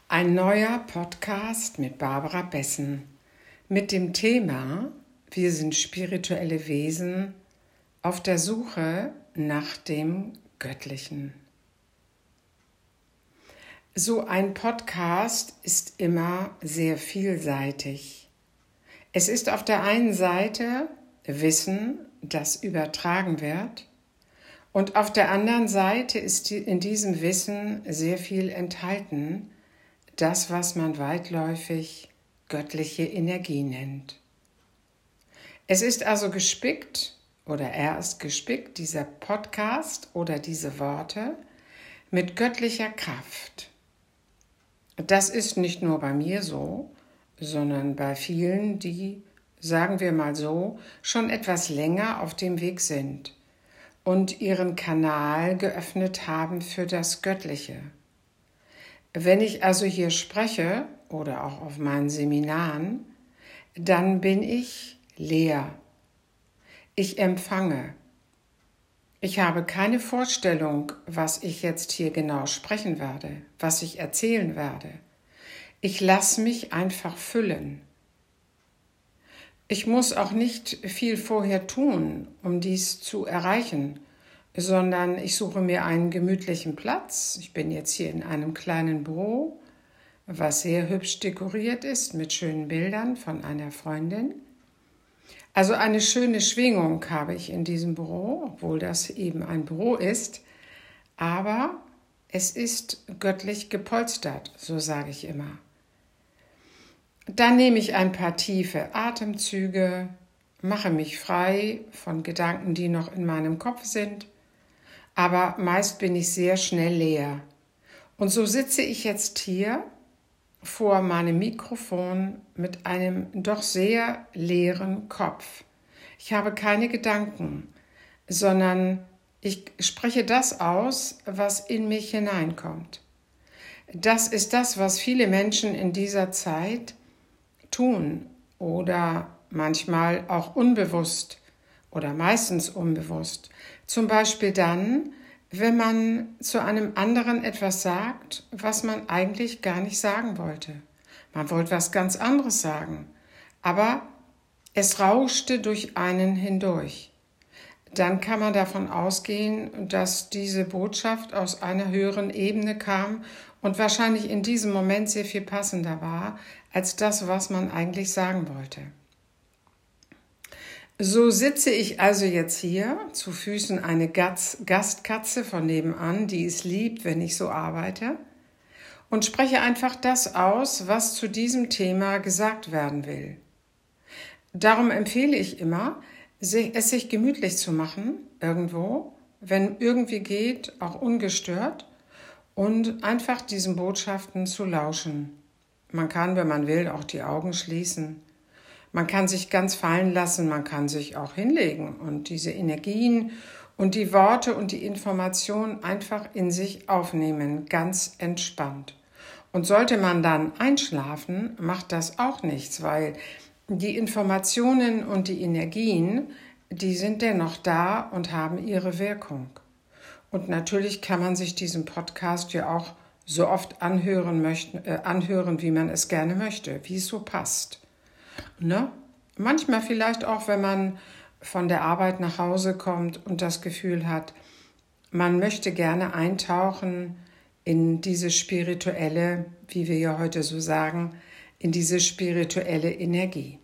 Ein neuer Podcast mit Barbara Bessen mit dem Thema Wir sind spirituelle Wesen auf der Suche nach dem Göttlichen. So ein Podcast ist immer sehr vielseitig. Es ist auf der einen Seite Wissen, das übertragen wird, und auf der anderen Seite ist in diesem Wissen sehr viel enthalten, das, was man weitläufig göttliche Energie nennt. Es ist also gespickt, oder er ist gespickt, dieser Podcast oder diese Worte, mit göttlicher Kraft. Das ist nicht nur bei mir so, sondern bei vielen, die, sagen wir mal so, schon etwas länger auf dem Weg sind und ihren Kanal geöffnet haben für das Göttliche. Wenn ich also hier spreche oder auch auf meinen Seminaren, dann bin ich leer. Ich empfange. Ich habe keine Vorstellung, was ich jetzt hier genau sprechen werde, was ich erzählen werde. Ich lasse mich einfach füllen. Ich muss auch nicht viel vorher tun, um dies zu erreichen, sondern ich suche mir einen gemütlichen Platz. Ich bin jetzt hier in einem kleinen Büro, was sehr hübsch dekoriert ist mit schönen Bildern von einer Freundin. Also eine schöne Schwingung habe ich in diesem Büro, obwohl das eben ein Büro ist, aber es ist göttlich gepolstert, so sage ich immer. Dann nehme ich ein paar tiefe Atemzüge, mache mich frei von Gedanken, die noch in meinem Kopf sind, aber meist bin ich sehr schnell leer. Und so sitze ich jetzt hier vor meinem Mikrofon mit einem doch sehr leeren Kopf. Ich habe keine Gedanken, sondern ich spreche das aus, was in mich hineinkommt. Das ist das, was viele Menschen in dieser Zeit tun oder manchmal auch unbewusst oder meistens unbewusst. Zum Beispiel dann, wenn man zu einem anderen etwas sagt, was man eigentlich gar nicht sagen wollte. Man wollte was ganz anderes sagen, aber es rauschte durch einen hindurch. Dann kann man davon ausgehen, dass diese Botschaft aus einer höheren Ebene kam und wahrscheinlich in diesem Moment sehr viel passender war, als das, was man eigentlich sagen wollte. So sitze ich also jetzt hier, zu Füßen eine Gastkatze von nebenan, die es liebt, wenn ich so arbeite, und spreche einfach das aus, was zu diesem Thema gesagt werden will. Darum empfehle ich immer, es sich gemütlich zu machen, irgendwo, wenn irgendwie geht, auch ungestört, und einfach diesen Botschaften zu lauschen. Man kann, wenn man will, auch die Augen schließen. Man kann sich ganz fallen lassen, man kann sich auch hinlegen und diese Energien und die Worte und die Informationen einfach in sich aufnehmen, ganz entspannt. Und sollte man dann einschlafen, macht das auch nichts, weil die Informationen und die Energien, die sind dennoch da und haben ihre Wirkung. Und natürlich kann man sich diesen Podcast ja auch so oft anhören, wie man es gerne möchte, wie es so passt. Ne? Manchmal vielleicht auch, wenn man von der Arbeit nach Hause kommt und das Gefühl hat, man möchte gerne eintauchen in diese spirituelle, wie wir ja heute so sagen, in diese spirituelle Energie.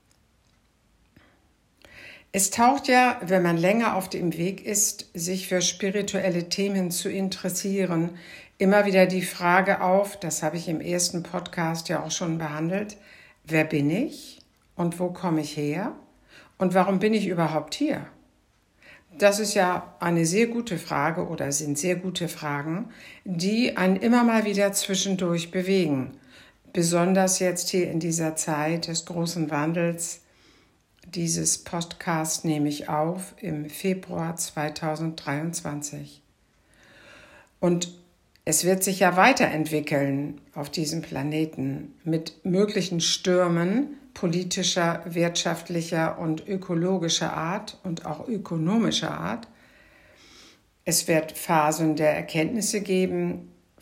Es taucht ja, wenn man länger auf dem Weg ist, sich für spirituelle Themen zu interessieren, immer wieder die Frage auf, das habe ich im ersten Podcast ja auch schon behandelt, wer bin ich und wo komme ich her und warum bin ich überhaupt hier? Das ist ja eine sehr gute Frage oder sind sehr gute Fragen, die einen immer mal wieder zwischendurch bewegen. Besonders jetzt hier in dieser Zeit des großen Wandels. Dieses Podcast nehme ich auf im Februar 2023. Und es wird sich ja weiterentwickeln auf diesem Planeten mit möglichen Stürmen politischer, wirtschaftlicher und ökologischer Art und auch ökonomischer Art. Es wird Phasen der Erkenntnisse geben,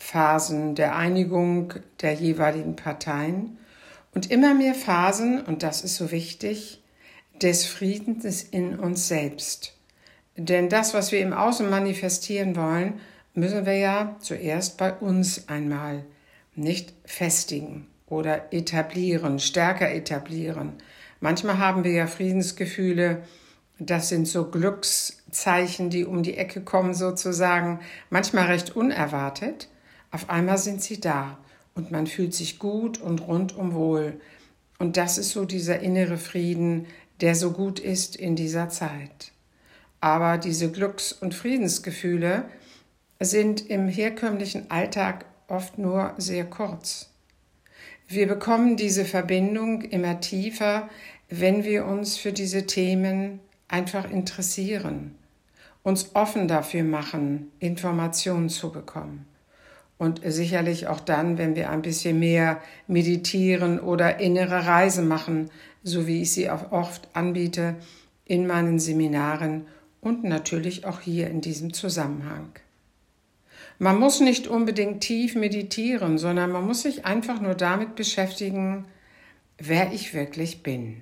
Phasen der Einigung der jeweiligen Parteien und immer mehr Phasen, und das ist so wichtig, des Friedens in uns selbst. Denn das, was wir im Außen manifestieren wollen, müssen wir ja zuerst bei uns einmal nicht festigen oder etablieren, stärker etablieren. Manchmal haben wir ja Friedensgefühle, das sind so Glückszeichen, die um die Ecke kommen sozusagen, manchmal recht unerwartet. Auf einmal sind sie da und man fühlt sich gut und rundum wohl. Und das ist so dieser innere Frieden, der so gut ist in dieser Zeit. Aber diese Glücks- und Friedensgefühle sind im herkömmlichen Alltag oft nur sehr kurz. Wir bekommen diese Verbindung immer tiefer, wenn wir uns für diese Themen einfach interessieren, uns offen dafür machen, Informationen zu bekommen. Und sicherlich auch dann, wenn wir ein bisschen mehr meditieren oder innere Reisen machen, so wie ich sie auch oft anbiete in meinen Seminaren und natürlich auch hier in diesem Zusammenhang. Man muss nicht unbedingt tief meditieren, sondern man muss sich einfach nur damit beschäftigen, wer ich wirklich bin.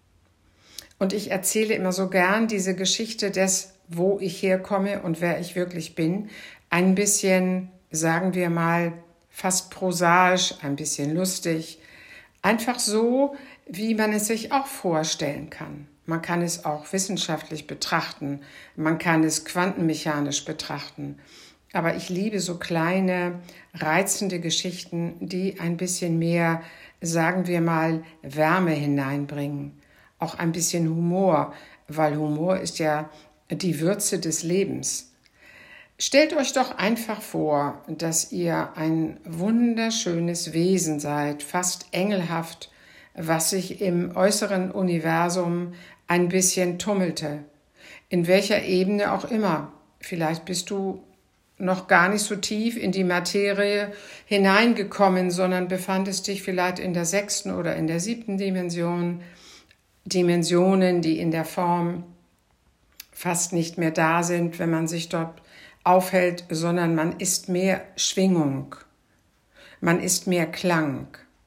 Und ich erzähle immer so gern diese Geschichte des, wo ich herkomme und wer ich wirklich bin, ein bisschen, sagen wir mal, fast prosaisch, ein bisschen lustig, einfach so, wie man es sich auch vorstellen kann. Man kann es auch wissenschaftlich betrachten, man kann es quantenmechanisch betrachten. Aber ich liebe so kleine, reizende Geschichten, die ein bisschen mehr, sagen wir mal, Wärme hineinbringen. Auch ein bisschen Humor, weil Humor ist ja die Würze des Lebens. Stellt euch doch einfach vor, dass ihr ein wunderschönes Wesen seid, fast engelhaft, was sich im äußeren Universum ein bisschen tummelte. In welcher Ebene auch immer. Vielleicht bist du noch gar nicht so tief in die Materie hineingekommen, sondern befandest dich vielleicht in der 6. oder in der 7. Dimension. Dimensionen, die in der Form fast nicht mehr da sind, wenn man sich dort aufhält, sondern man ist mehr Schwingung, man ist mehr Klang.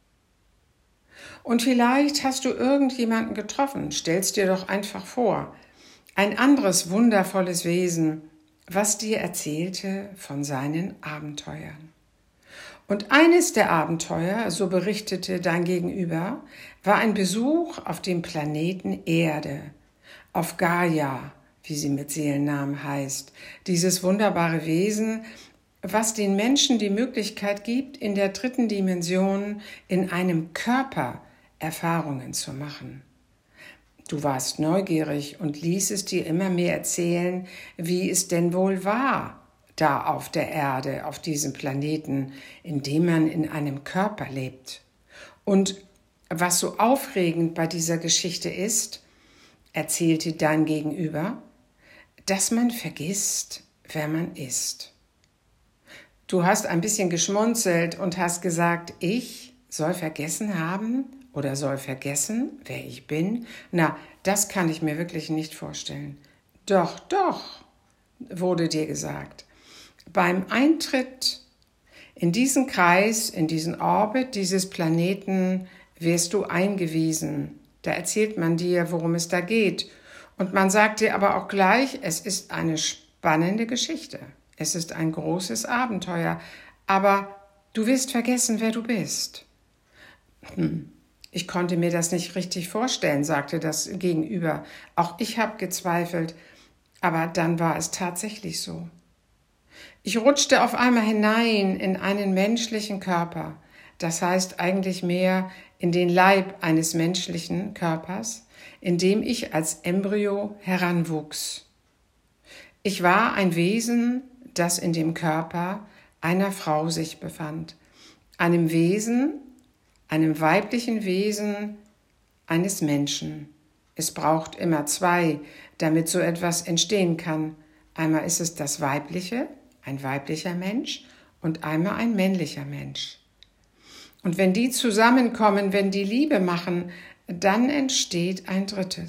Und vielleicht hast du irgendjemanden getroffen, stellst dir doch einfach vor, ein anderes wundervolles Wesen, was dir erzählte von seinen Abenteuern. Und eines der Abenteuer, so berichtete dein Gegenüber, war ein Besuch auf dem Planeten Erde, auf Gaia, wie sie mit Seelennamen heißt, dieses wunderbare Wesen, was den Menschen die Möglichkeit gibt, in der 3. Dimension in einem Körper Erfahrungen zu machen. Du warst neugierig und ließest dir immer mehr erzählen, wie es denn wohl war, da auf der Erde, auf diesem Planeten, in dem man in einem Körper lebt. Und was so aufregend bei dieser Geschichte ist, erzählte dein Gegenüber, dass man vergisst, wer man ist. Du hast ein bisschen geschmunzelt und hast gesagt, ich soll vergessen haben oder soll vergessen, wer ich bin? Na, das kann ich mir wirklich nicht vorstellen. Doch, wurde dir gesagt. Beim Eintritt in diesen Kreis, in diesen Orbit dieses Planeten wirst du eingewiesen. Da erzählt man dir, worum es da geht. Und man sagt dir aber auch gleich, es ist eine spannende Geschichte. Es ist ein großes Abenteuer. Aber du wirst vergessen, wer du bist. Ich konnte mir das nicht richtig vorstellen, sagte das Gegenüber. Auch ich habe gezweifelt, aber dann war es tatsächlich so. Ich rutschte auf einmal hinein in einen menschlichen Körper, das heißt eigentlich mehr in den Leib eines menschlichen Körpers, in dem ich als Embryo heranwuchs. Ich war ein Wesen, das in dem Körper einer Frau sich befand, einem Wesen, einem weiblichen Wesen eines Menschen. Es braucht immer 2, damit so etwas entstehen kann. Einmal ist es das Weibliche, ein weiblicher Mensch, und einmal ein männlicher Mensch. Und wenn die zusammenkommen, wenn die Liebe machen, dann entsteht ein 3.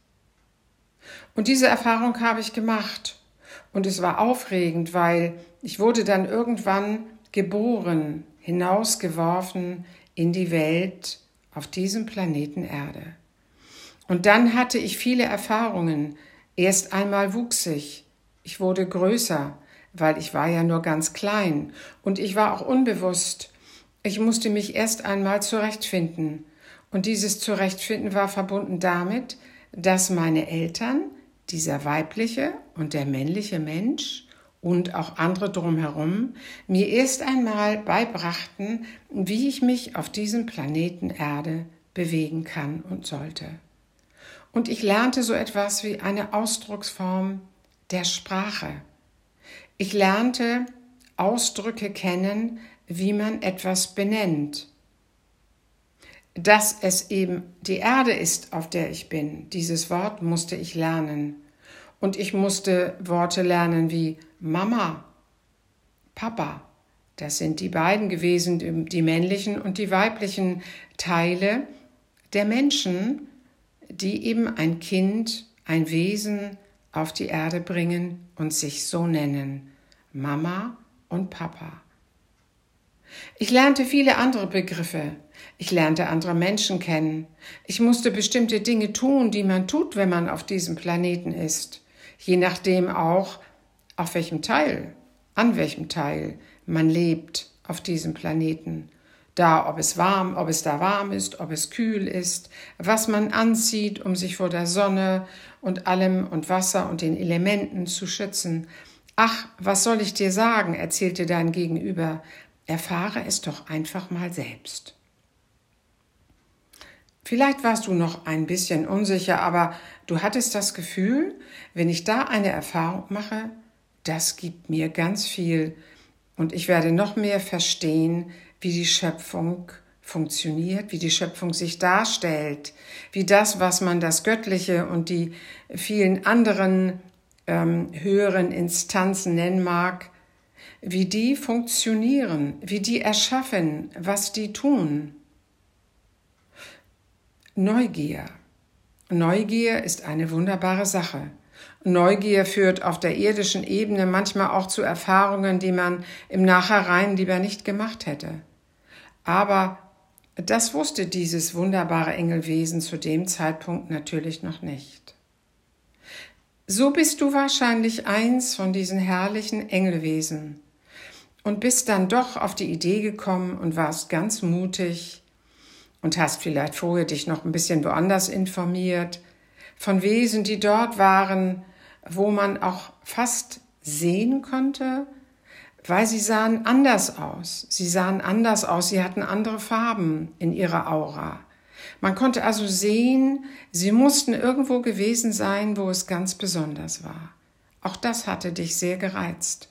Und diese Erfahrung habe ich gemacht. Und es war aufregend, weil ich wurde dann irgendwann geboren, hinausgeworfen in die Welt auf diesem Planeten Erde. Und dann hatte ich viele Erfahrungen. Erst einmal wuchs ich wurde größer, weil ich war ja nur ganz klein und ich war auch unbewusst. Ich musste mich erst einmal zurechtfinden. Und dieses Zurechtfinden war verbunden damit, dass meine Eltern, dieser weibliche und der männliche Mensch und auch andere drumherum, mir erst einmal beibrachten, wie ich mich auf diesem Planeten Erde bewegen kann und sollte. Und ich lernte so etwas wie eine Ausdrucksform der Sprache. Ich lernte Ausdrücke kennen, wie man etwas benennt. Dass es eben die Erde ist, auf der ich bin, dieses Wort musste ich lernen. Und ich musste Worte lernen wie Mama, Papa. Das sind die beiden gewesen, die männlichen und die weiblichen Teile der Menschen, die eben ein Kind, ein Wesen auf die Erde bringen und sich so nennen, Mama und Papa. Ich lernte viele andere Begriffe. Ich lernte andere Menschen kennen. Ich musste bestimmte Dinge tun, die man tut, wenn man auf diesem Planeten ist. Je nachdem auch, an welchem Teil man lebt auf diesem Planeten. Ob es da warm ist, ob es kühl ist, was man anzieht, um sich vor der Sonne und allem und Wasser und den Elementen zu schützen. Ach, was soll ich dir sagen, erzählte dein Gegenüber. Erfahre es doch einfach mal selbst. Vielleicht warst du noch ein bisschen unsicher, aber du hattest das Gefühl, wenn ich da eine Erfahrung mache, das gibt mir ganz viel und ich werde noch mehr verstehen, wie die Schöpfung funktioniert, wie die Schöpfung sich darstellt, wie das, was man das Göttliche und die vielen anderen höheren Instanzen nennen mag, wie die funktionieren, wie die erschaffen, was die tun. Neugier. Neugier ist eine wunderbare Sache. Neugier führt auf der irdischen Ebene manchmal auch zu Erfahrungen, die man im Nachhinein lieber nicht gemacht hätte. Aber das wusste dieses wunderbare Engelwesen zu dem Zeitpunkt natürlich noch nicht. So bist du wahrscheinlich eins von diesen herrlichen Engelwesen und bist dann doch auf die Idee gekommen und warst ganz mutig und hast vielleicht vorher dich noch ein bisschen woanders informiert, von Wesen, die dort waren, wo man auch fast sehen konnte, weil sie sahen anders aus. Sie hatten andere Farben in ihrer Aura. Man konnte also sehen, sie mussten irgendwo gewesen sein, wo es ganz besonders war. Auch das hatte dich sehr gereizt.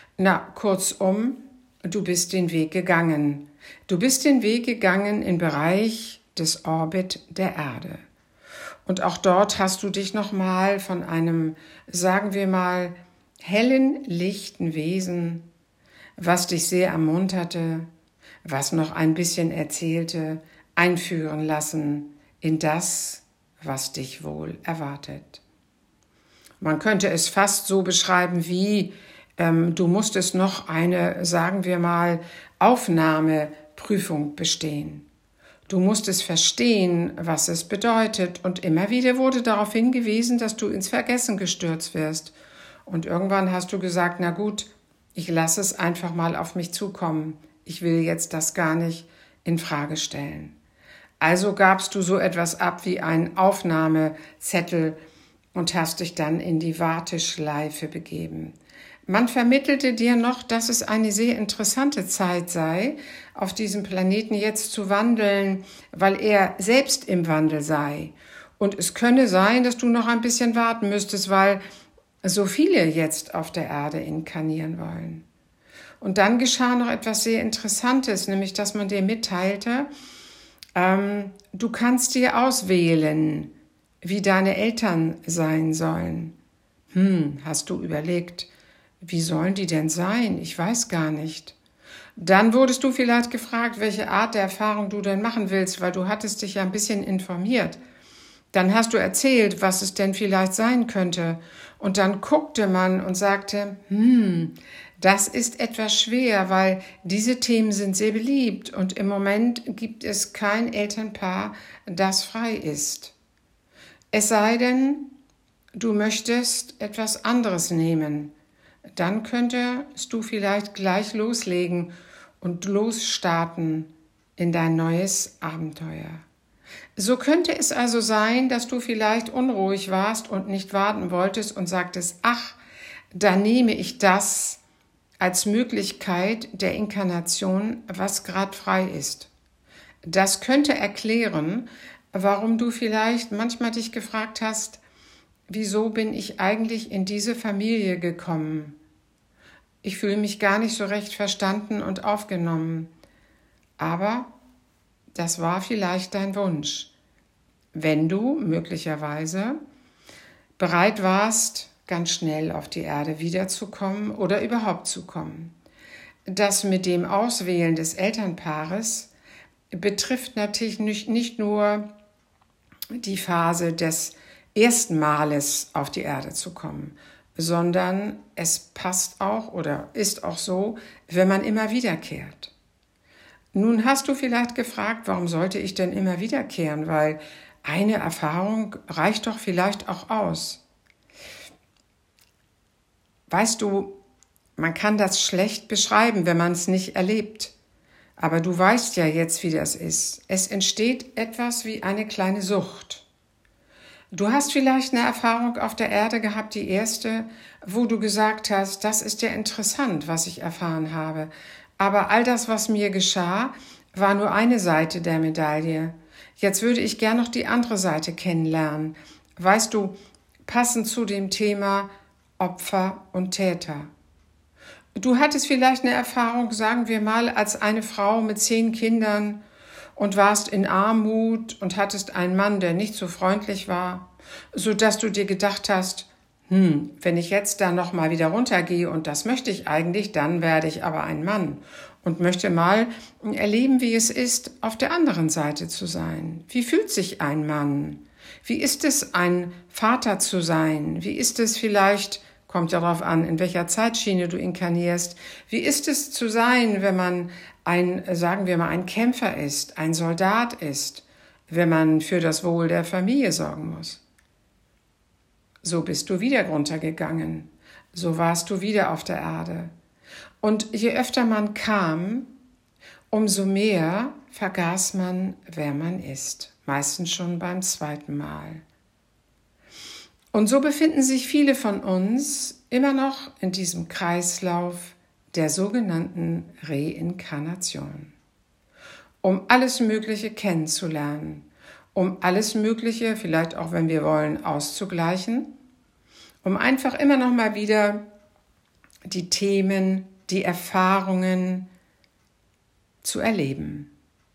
Kurzum, du bist den Weg gegangen. Du bist den Weg gegangen im Bereich des Orbit der Erde. Und auch dort hast du dich nochmal von einem, sagen wir mal, hellen, lichten Wesen, was dich sehr ermunterte, was noch ein bisschen erzählte, einführen lassen in das, was dich wohl erwartet. Man könnte es fast so beschreiben wie, du musstest noch eine, sagen wir mal, Aufnahmeprüfung bestehen. Du musstest verstehen, was es bedeutet und immer wieder wurde darauf hingewiesen, dass du ins Vergessen gestürzt wirst. Und irgendwann hast du gesagt, na gut, ich lasse es einfach mal auf mich zukommen. Ich will jetzt das gar nicht in Frage stellen. Also gabst du so etwas ab wie einen Aufnahmezettel und hast dich dann in die Warteschleife begeben. Man vermittelte dir noch, dass es eine sehr interessante Zeit sei, auf diesem Planeten jetzt zu wandeln, weil er selbst im Wandel sei. Und es könne sein, dass du noch ein bisschen warten müsstest, weil so viele jetzt auf der Erde inkarnieren wollen. Und dann geschah noch etwas sehr Interessantes, nämlich dass man dir mitteilte, du kannst dir auswählen, wie deine Eltern sein sollen. Hast du überlegt, wie sollen die denn sein? Ich weiß gar nicht. Dann wurdest du vielleicht gefragt, welche Art der Erfahrung du denn machen willst, weil du hattest dich ja ein bisschen informiert. Dann hast du erzählt, was es denn vielleicht sein könnte. Und dann guckte man und sagte, Das ist etwas schwer, weil diese Themen sind sehr beliebt und im Moment gibt es kein Elternpaar, das frei ist. Es sei denn, du möchtest etwas anderes nehmen. Dann könntest du vielleicht gleich loslegen und losstarten in dein neues Abenteuer. So könnte es also sein, dass du vielleicht unruhig warst und nicht warten wolltest und sagtest, ach, da nehme ich das als Möglichkeit der Inkarnation, was gerade frei ist. Das könnte erklären, warum du vielleicht manchmal dich gefragt hast, wieso bin ich eigentlich in diese Familie gekommen? Ich fühle mich gar nicht so recht verstanden und aufgenommen. Aber das war vielleicht dein Wunsch, wenn du möglicherweise bereit warst, ganz schnell auf die Erde wiederzukommen oder überhaupt zu kommen. Das mit dem Auswählen des Elternpaares betrifft natürlich nicht nur die Phase des ersten Males auf die Erde zu kommen, sondern es passt auch oder ist auch so, wenn man immer wiederkehrt. Nun hast du vielleicht gefragt, warum sollte ich denn immer wiederkehren, weil eine Erfahrung reicht doch vielleicht auch aus. Weißt du, man kann das schlecht beschreiben, wenn man es nicht erlebt. Aber du weißt ja jetzt, wie das ist. Es entsteht etwas wie eine kleine Sucht. Du hast vielleicht eine Erfahrung auf der Erde gehabt, die erste, wo du gesagt hast, das ist ja interessant, was ich erfahren habe. Aber all das, was mir geschah, war nur eine Seite der Medaille. Jetzt würde ich gern noch die andere Seite kennenlernen. Weißt du, passend zu dem Thema Opfer und Täter. Du hattest vielleicht eine Erfahrung, sagen wir mal, als eine Frau mit 10 Kindern und warst in Armut und hattest einen Mann, der nicht so freundlich war, sodass du dir gedacht hast, wenn ich jetzt da nochmal wieder runtergehe und das möchte ich eigentlich, dann werde ich aber ein Mann und möchte mal erleben, wie es ist, auf der anderen Seite zu sein. Wie fühlt sich ein Mann? Wie ist es, ein Vater zu sein? Wie ist es vielleicht, kommt ja darauf an, in welcher Zeitschiene du inkarnierst, wie ist es zu sein, wenn man sagen wir mal, ein Kämpfer ist, ein Soldat ist, wenn man für das Wohl der Familie sorgen muss? So bist du wieder runtergegangen, so warst du wieder auf der Erde. Und je öfter man kam, umso mehr vergaß man, wer man ist, meistens schon beim zweiten Mal. Und so befinden sich viele von uns immer noch in diesem Kreislauf der sogenannten Reinkarnation. Um alles Mögliche kennenzulernen, um alles Mögliche, vielleicht auch wenn wir wollen, auszugleichen, um einfach immer noch mal wieder die Themen, die Erfahrungen zu erleben.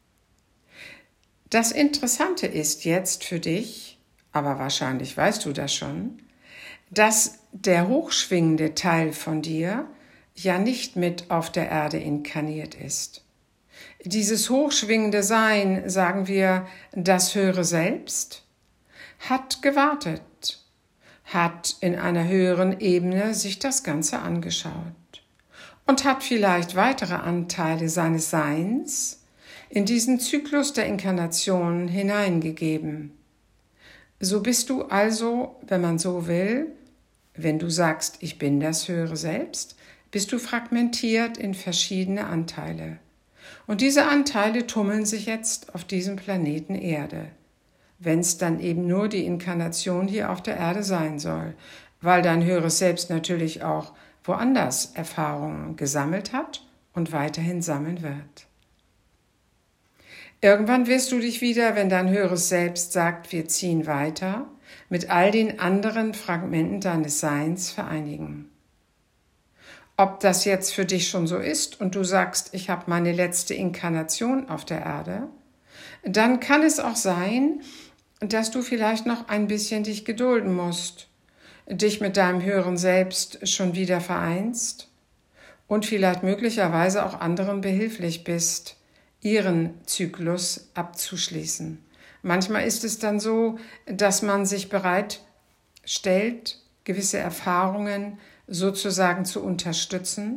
Das Interessante ist jetzt für dich, aber wahrscheinlich weißt du das schon, dass der hochschwingende Teil von dir ja nicht mit auf der Erde inkarniert ist. Dieses hochschwingende Sein, sagen wir, das höhere Selbst, hat gewartet, hat in einer höheren Ebene sich das Ganze angeschaut und hat vielleicht weitere Anteile seines Seins in diesen Zyklus der Inkarnation hineingegeben. So bist du also, wenn man so will, wenn du sagst, ich bin das höhere Selbst, bist du fragmentiert in verschiedene Anteile. Und diese Anteile tummeln sich jetzt auf diesem Planeten Erde, wenn es dann eben nur die Inkarnation hier auf der Erde sein soll, weil dein höheres Selbst natürlich auch woanders Erfahrungen gesammelt hat und weiterhin sammeln wird. Irgendwann wirst du dich wieder, wenn dein höheres Selbst sagt, wir ziehen weiter, mit all den anderen Fragmenten deines Seins vereinigen. Ob das jetzt für dich schon so ist und du sagst, ich habe meine letzte Inkarnation auf der Erde, dann kann es auch sein, dass du vielleicht noch ein bisschen dich gedulden musst, dich mit deinem höheren Selbst schon wieder vereinst und vielleicht möglicherweise auch anderen behilflich bist, ihren Zyklus abzuschließen. Manchmal ist es dann so, dass man sich bereit stellt, gewisse Erfahrungen sozusagen zu unterstützen,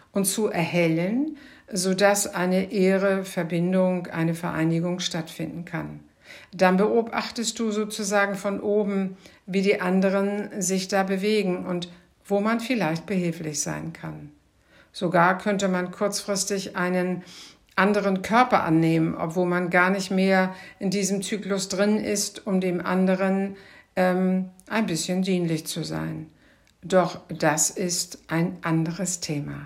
und zu erhellen, sodass eine ehre Verbindung, eine Vereinigung stattfinden kann. Dann beobachtest du sozusagen von oben, wie die anderen sich da bewegen und wo man vielleicht behilflich sein kann. Sogar könnte man kurzfristig einen anderen Körper annehmen, obwohl man gar nicht mehr in diesem Zyklus drin ist, um dem anderen ein bisschen dienlich zu sein. Doch das ist ein anderes Thema.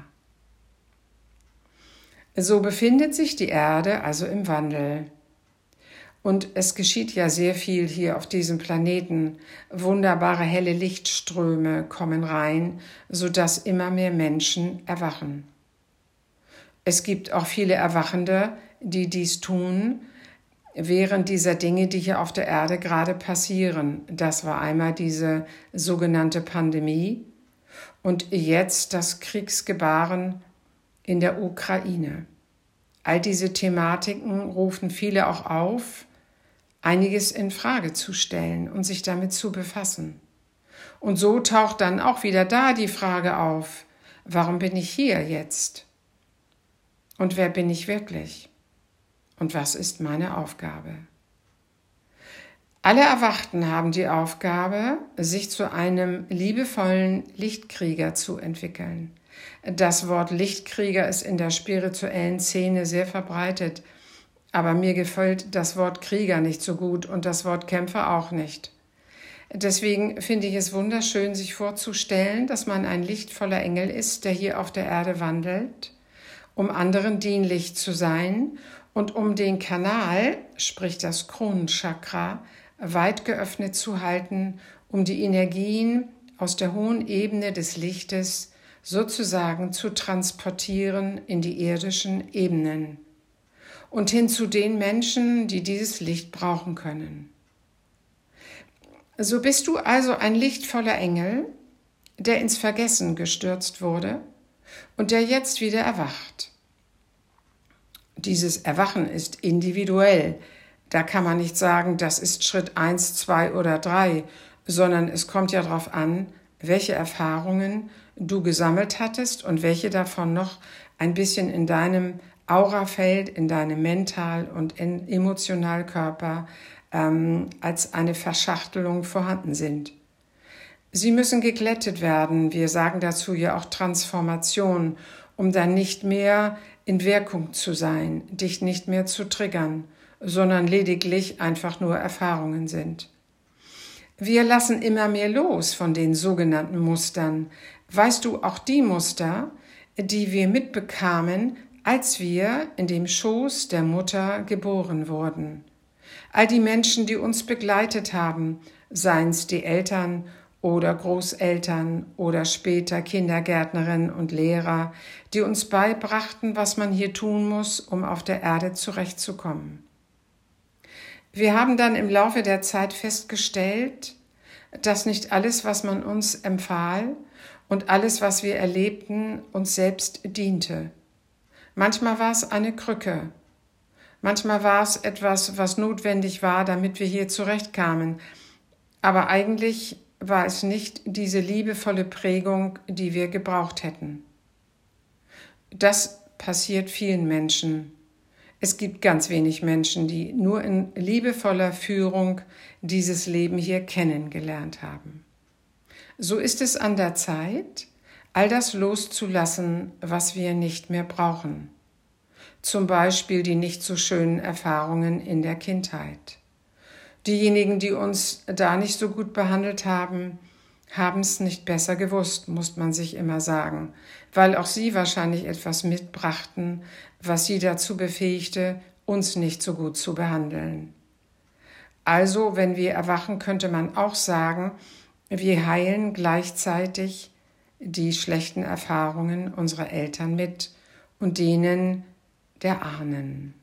So befindet sich die Erde also im Wandel. Und es geschieht ja sehr viel hier auf diesem Planeten. Wunderbare helle Lichtströme kommen rein, sodass immer mehr Menschen erwachen. Es gibt auch viele Erwachende, die dies tun, während dieser Dinge, die hier auf der Erde gerade passieren. Das war einmal diese sogenannte Pandemie und jetzt das Kriegsgebaren in der Ukraine. All diese Thematiken rufen viele auch auf, einiges in Frage zu stellen und sich damit zu befassen. Und so taucht dann auch wieder da die Frage auf, warum bin ich hier jetzt? Und wer bin ich wirklich? Und was ist meine Aufgabe? Alle Erwachten haben die Aufgabe, sich zu einem liebevollen Lichtkrieger zu entwickeln. Das Wort Lichtkrieger ist in der spirituellen Szene sehr verbreitet, aber mir gefällt das Wort Krieger nicht so gut und das Wort Kämpfer auch nicht. Deswegen finde ich es wunderschön, sich vorzustellen, dass man ein lichtvoller Engel ist, der hier auf der Erde wandelt, um anderen dienlich zu sein und um den Kanal, sprich das Kronenchakra, weit geöffnet zu halten, um die Energien aus der hohen Ebene des Lichtes sozusagen zu transportieren in die irdischen Ebenen und hin zu den Menschen, die dieses Licht brauchen können. So bist du also ein lichtvoller Engel, der ins Vergessen gestürzt wurde und der jetzt wieder erwacht. Dieses Erwachen ist individuell. Da kann man nicht sagen, das ist Schritt 1, 2 oder 3, sondern es kommt ja darauf an, welche Erfahrungen du gesammelt hattest und welche davon noch ein bisschen in deinem Aurafeld, in deinem Mental- und Emotionalkörper als eine Verschachtelung vorhanden sind. Sie müssen geglättet werden. Wir sagen dazu ja auch Transformation, um dann nicht mehr in Wirkung zu sein, dich nicht mehr zu triggern, sondern lediglich einfach nur Erfahrungen sind. Wir lassen immer mehr los von den sogenannten Mustern. Weißt du, auch die Muster, die wir mitbekamen, als wir in dem Schoß der Mutter geboren wurden. All die Menschen, die uns begleitet haben, seien es die Eltern oder Großeltern oder später Kindergärtnerinnen und Lehrer, die uns beibrachten, was man hier tun muss, um auf der Erde zurechtzukommen. Wir haben dann im Laufe der Zeit festgestellt, dass nicht alles, was man uns empfahl und alles, was wir erlebten, uns selbst diente. Manchmal war es eine Krücke, manchmal war es etwas, was notwendig war, damit wir hier zurechtkamen, aber eigentlich war es nicht diese liebevolle Prägung, die wir gebraucht hätten. Das passiert vielen Menschen. Es gibt ganz wenig Menschen, die nur in liebevoller Führung dieses Leben hier kennengelernt haben. So ist es an der Zeit, all das loszulassen, was wir nicht mehr brauchen. Zum Beispiel die nicht so schönen Erfahrungen in der Kindheit. Diejenigen, die uns da nicht so gut behandelt haben, haben es nicht besser gewusst, muss man sich immer sagen, weil auch sie wahrscheinlich etwas mitbrachten, was sie dazu befähigte, uns nicht so gut zu behandeln. Also, wenn wir erwachen, könnte man auch sagen, wir heilen gleichzeitig die schlechten Erfahrungen unserer Eltern mit und denen der Ahnen.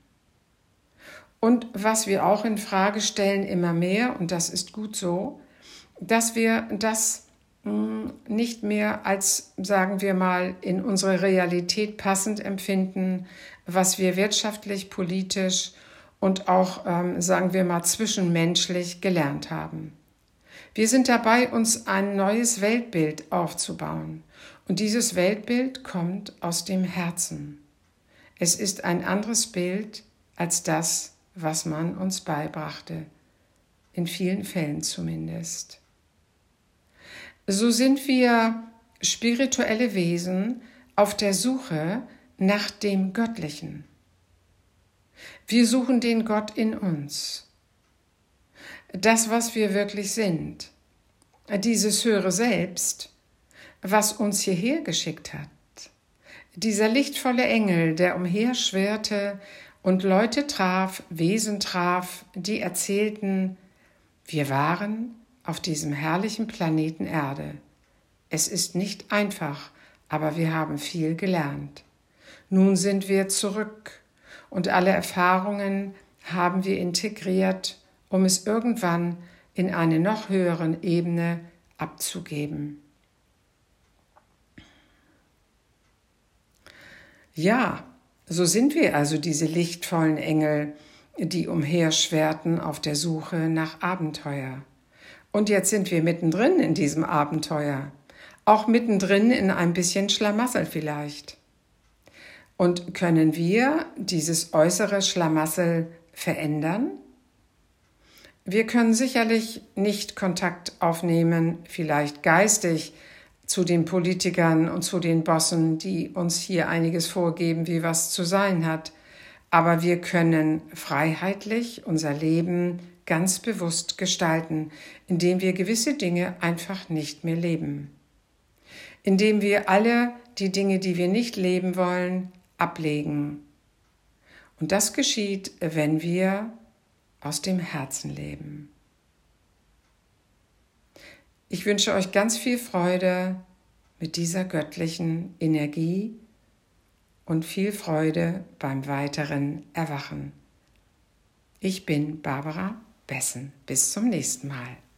Und was wir auch in Frage stellen immer mehr, und das ist gut so, dass wir das nicht mehr als, sagen wir mal, in unsere Realität passend empfinden, was wir wirtschaftlich, politisch und auch, sagen wir mal, zwischenmenschlich gelernt haben. Wir sind dabei, uns ein neues Weltbild aufzubauen. Und dieses Weltbild kommt aus dem Herzen. Es ist ein anderes Bild als das, was man uns beibrachte, in vielen Fällen zumindest. So sind wir spirituelle Wesen auf der Suche nach dem Göttlichen. Wir suchen den Gott in uns. Das, was wir wirklich sind. Dieses höhere Selbst, was uns hierher geschickt hat. Dieser lichtvolle Engel, der umherschwirrte und Leute traf, Wesen traf, die erzählten, wir waren auf diesem herrlichen Planeten Erde. Es ist nicht einfach, aber wir haben viel gelernt. Nun sind wir zurück und alle Erfahrungen haben wir integriert, um es irgendwann in eine noch höhere Ebene abzugeben. Ja, so sind wir also diese lichtvollen Engel, die umherschwärten auf der Suche nach Abenteuer. Und jetzt sind wir mittendrin in diesem Abenteuer, auch mittendrin in ein bisschen Schlamassel vielleicht. Und können wir dieses äußere Schlamassel verändern? Wir können sicherlich nicht Kontakt aufnehmen, vielleicht geistig, zu den Politikern und zu den Bossen, die uns hier einiges vorgeben, wie was zu sein hat. Aber wir können freiheitlich unser Leben ganz bewusst gestalten, indem wir gewisse Dinge einfach nicht mehr leben. Indem wir alle die Dinge, die wir nicht leben wollen, ablegen. Und das geschieht, wenn wir aus dem Herzen leben. Ich wünsche euch ganz viel Freude mit dieser göttlichen Energie und viel Freude beim weiteren Erwachen. Ich bin Barbara Bessen. Bis zum nächsten Mal.